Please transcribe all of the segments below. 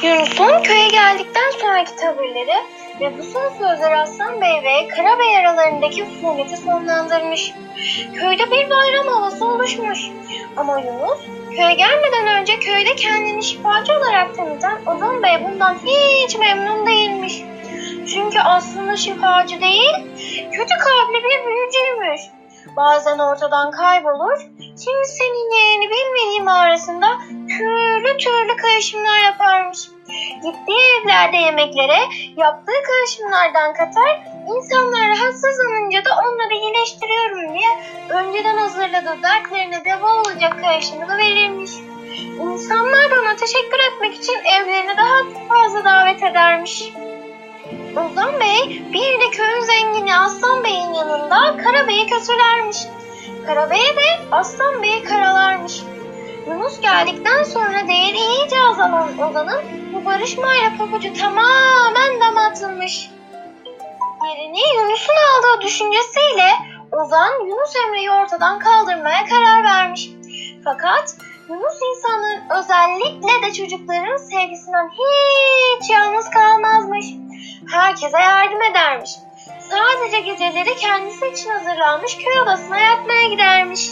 Yunus'un köye geldikten sonraki tavırları ve bu son sözler Aslan Bey ve Karabey aralarındaki husumeti sonlandırmış. Köyde bir bayram havası oluşmuş. Ama Yunus köye gelmeden önce köyde kendini şifacı olarak tanıtan Ozan Bey bundan hiç memnun değilmiş. Çünkü aslında şifacı değil, kötü kalpli bir büyücüymüş. Bazen ortadan kaybolur, kimsenin yerini bilmediği mağarasında türlü karışımlar yaparmış. Gittiği evlerde yemeklere yaptığı karışımlardan katar, insanlar rahatsızlanınca da onları iyileştiriyorum diye önceden hazırladığı dertlerine deva olacak karışımı da verirmiş. İnsanlar da ona teşekkür etmek için evlerine daha fazla davet edermiş. Ozan Bey bir de köyün zengini Aslan Bey'in yanında Karabey'i kötülermiş. Karabey'e de Aslan Bey'i karalarmış. Yunus geldikten sonra değeri iyice azalan Ozan'ın bu barışmayla pabucu tamamen dama atılmış. Yerini Yunus'un aldığı düşüncesiyle Ozan Yunus Emre'yi ortadan kaldırmaya karar vermiş. Fakat Yunus insanların özellikle de çocukların sevgisinden hiç yalnız kalmazmış. Herkese yardım edermiş. Sadece geceleri kendisi için hazırlanmış köy odasına yatmaya gidermiş.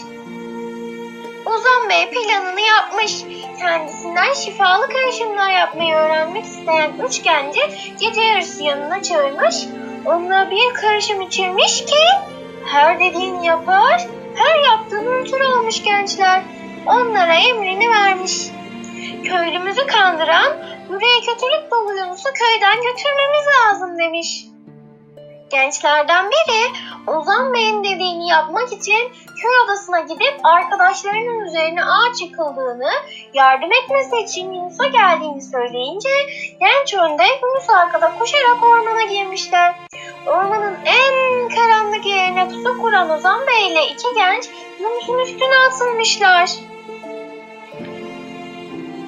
Ozan Bey planını yapmış. Kendisinden şifalı karışımlar yapmayı öğrenmek isteyen 3 genci gece yarısı yanına çağırmış. Onlara bir karışım içirmiş ki her dediğini yapar, her yaptığını unutur olmuş gençler. Onlara emrini vermiş. Köylümüzü kandıran, buraya kötülük dolu Yunus'u köyden götürmemiz lazım demiş. Gençlerden biri Ozan Bey'in dediğini yapmak için köy odasına gidip arkadaşlarının üzerine ağaç yıkıldığını, yardım etmesi için Yunus'a geldiğini söyleyince genç önde, Yunus arkada koşarak ormana girmişler. Ormanın en karanlık yerine pusu kuran Ozan Bey ile 2 genç Yunus'un üstüne atılmışlar.